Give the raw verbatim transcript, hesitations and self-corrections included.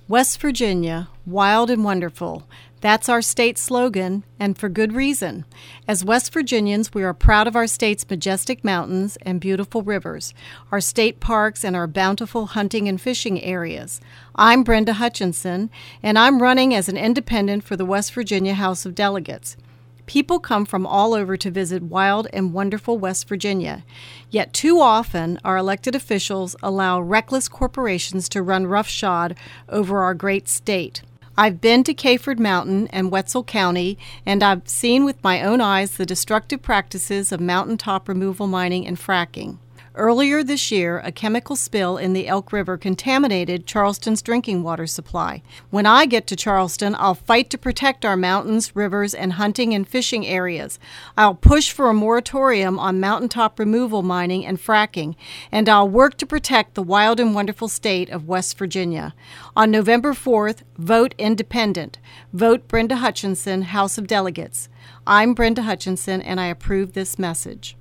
West Virginia, wild and wonderful. That's our state slogan, and for good reason. As West Virginians, we are proud of our state's majestic mountains and beautiful rivers, our state parks, and our bountiful hunting and fishing areas. I'm Brenda Hutchinson, and I'm running as an independent for the West Virginia House of Delegates. People come from all over to visit wild and wonderful West Virginia. Yet too often, our elected officials allow reckless corporations to run roughshod over our great state. I've been to Kayford Mountain and Wetzel County, and I've seen with my own eyes the destructive practices of mountaintop removal mining and fracking. Earlier this year, a chemical spill in the Elk River contaminated Charleston's drinking water supply. When I get to Charleston, I'll fight to protect our mountains, rivers, and hunting and fishing areas. I'll push for a moratorium on mountaintop removal mining and fracking, and I'll work to protect the wild and wonderful state of West Virginia. On November fourth, vote independent. Vote Brenda Hutchinson, House of Delegates. I'm Brenda Hutchinson, and I approve this message.